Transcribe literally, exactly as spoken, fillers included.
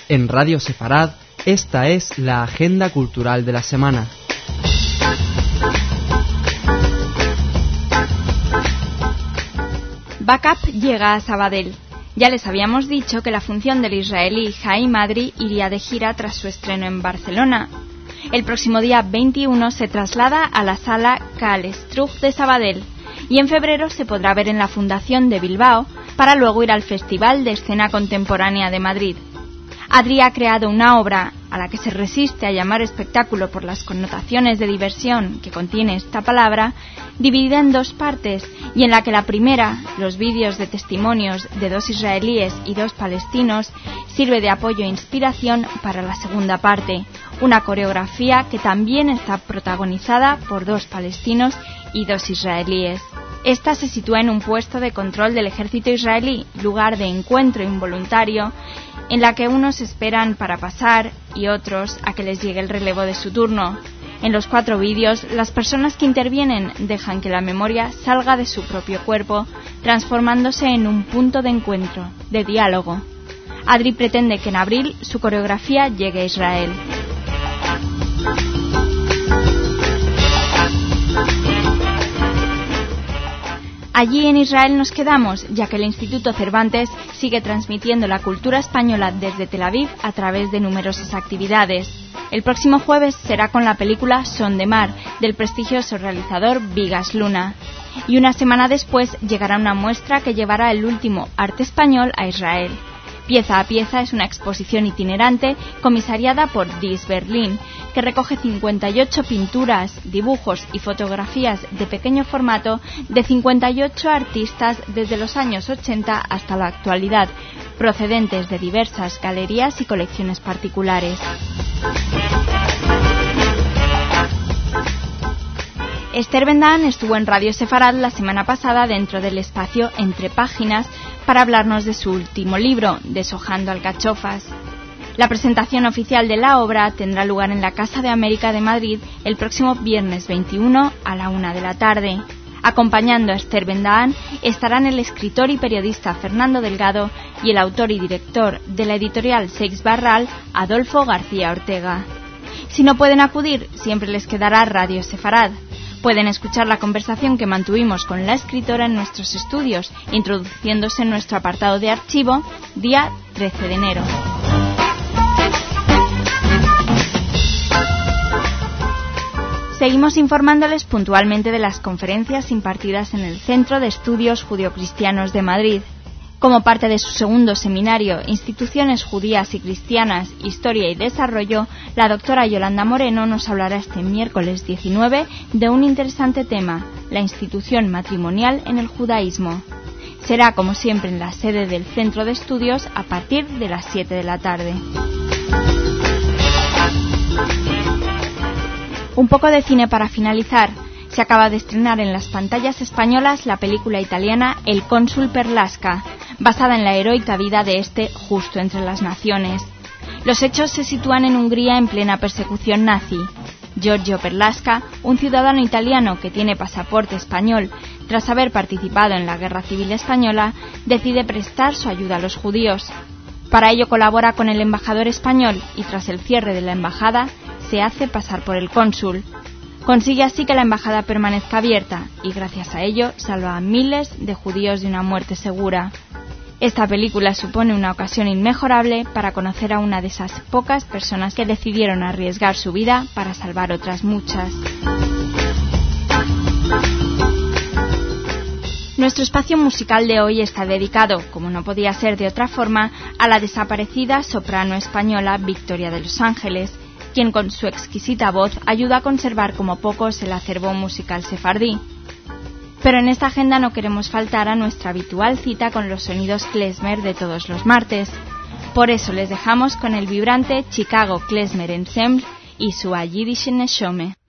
En Radio Sefarad, esta es la agenda cultural de la semana. Backup llega a Sabadell. Ya les habíamos dicho que la función del israelí Haim Adri iría de gira tras su estreno en Barcelona. El próximo día veintiuno se traslada a la sala Cal Struch de Sabadell y en febrero se podrá ver en la Fundación de Bilbao para luego ir al Festival de Escena Contemporánea de Madrid. Adri ha creado una obra a la que se resiste a llamar espectáculo por las connotaciones de diversión que contiene esta palabra, dividida en dos partes y en la que la primera, los vídeos de testimonios de dos israelíes y dos palestinos, sirve de apoyo e inspiración para la segunda parte, una coreografía que también está protagonizada por dos palestinos y dos israelíes. Esta se sitúa en un puesto de control del ejército israelí, lugar de encuentro involuntario, en la que unos esperan para pasar y otros a que les llegue el relevo de su turno. En los cuatro vídeos, las personas que intervienen dejan que la memoria salga de su propio cuerpo, transformándose en un punto de encuentro, de diálogo. Adri pretende que en abril su coreografía llegue a Israel. Allí en Israel nos quedamos, ya que el Instituto Cervantes sigue transmitiendo la cultura española desde Tel Aviv a través de numerosas actividades. El próximo jueves será con la película Son de Mar, del prestigioso realizador Bigas Luna. Y una semana después llegará una muestra que llevará el último arte español a Israel. Pieza a pieza es una exposición itinerante comisariada por Dies Berlin, que recoge cincuenta y ocho pinturas, dibujos y fotografías de pequeño formato de cincuenta y ocho artistas desde los años ochenta hasta la actualidad, procedentes de diversas galerías y colecciones particulares. Esther Bendan estuvo en Radio Sefarad la semana pasada dentro del espacio Entre Páginas para hablarnos de su último libro, Deshojando alcachofas. La presentación oficial de la obra tendrá lugar en la Casa de América de Madrid el próximo viernes veintiuno a la una de la tarde. Acompañando a Esther Bendan estarán el escritor y periodista Fernando Delgado y el autor y director de la editorial Seix Barral, Adolfo García Ortega. Si no pueden acudir, siempre les quedará Radio Sefarad. Pueden escuchar la conversación que mantuvimos con la escritora en nuestros estudios, introduciéndose en nuestro apartado de archivo, día trece de enero. Seguimos informándoles puntualmente de las conferencias impartidas en el Centro de Estudios Judio-Cristianos de Madrid. Como parte de su segundo seminario Instituciones Judías y Cristianas, Historia y Desarrollo, la doctora Yolanda Moreno nos hablará este miércoles diecinueve de un interesante tema, la institución matrimonial en el judaísmo. Será, como siempre, en la sede del Centro de Estudios a partir de las siete de la tarde. Un poco de cine para finalizar. Se acaba de estrenar en las pantallas españolas la película italiana El cónsul Perlasca, basada en la heroica vida de este justo entre las naciones. Los hechos se sitúan en Hungría en plena persecución nazi. Giorgio Perlasca, un ciudadano italiano que tiene pasaporte español tras haber participado en la Guerra Civil Española, decide prestar su ayuda a los judíos. Para ello colabora con el embajador español y tras el cierre de la embajada se hace pasar por el cónsul. Consigue así que la embajada permanezca abierta y gracias a ello salva a miles de judíos de una muerte segura. Esta película supone una ocasión inmejorable para conocer a una de esas pocas personas que decidieron arriesgar su vida para salvar otras muchas. Nuestro espacio musical de hoy está dedicado, como no podía ser de otra forma, a la desaparecida soprano española Victoria de los Ángeles, quien con su exquisita voz ayuda a conservar como pocos el acervo musical sefardí. Pero en esta agenda no queremos faltar a nuestra habitual cita con los sonidos klezmer de todos los martes. Por eso les dejamos con el vibrante Chicago Klezmer Ensemble y su A Yiddische Neshome.